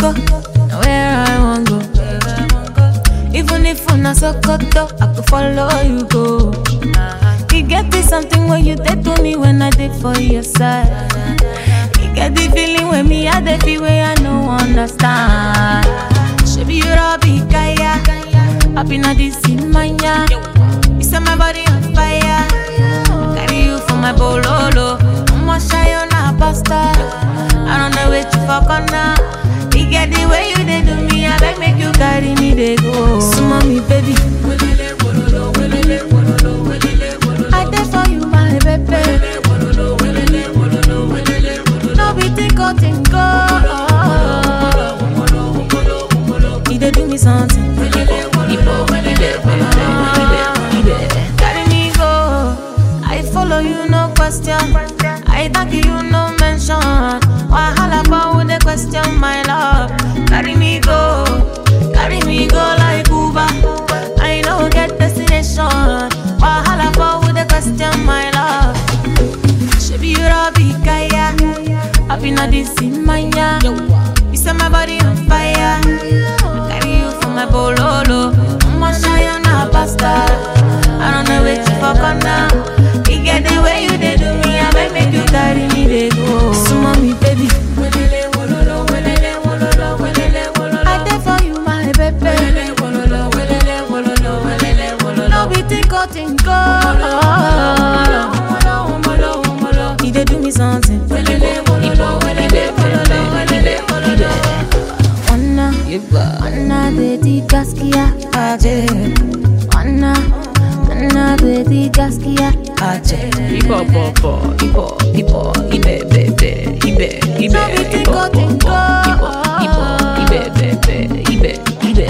Biko, now where I want go. Even if you're not so cut up, I could follow you go. You get this something when you did to me when I did for your side. You get the feeling when me I the feel where I no understand. Should be you Robbie Kaya, I've been at this in mania. You set my body on fire. Carry you for my bololo. I'ma shy on a pasta. I don't know what you fuck on now. You get the way you did to me, I beg make you carry me they go. So mommy baby, I did for you my baby. No be tinko tinko. You did do me something. Carry me go. I follow you no question. I thank you no mention. Wahala for the question my love. Carry me go like Uber. I know get destination. Wahala for the question my love. Shebi you Robbie Kaya, I've been at this in mania. You set my body on fire. I carry you for my bololo. I'ma shy on a pasta. I don't know what you fuck on now. You get the way you did to me, I might make you carry me they go. So mommy baby, I did for you my baby. No be tinko tinko. You did do me something. Wanna beti gaskia aje. Wanna beti gaskia aje. Ibo, ibe, ibe, No be tinko tinko. ibe.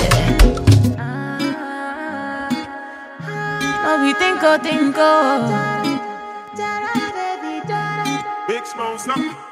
No be tinko tinko. Big Smoke, something.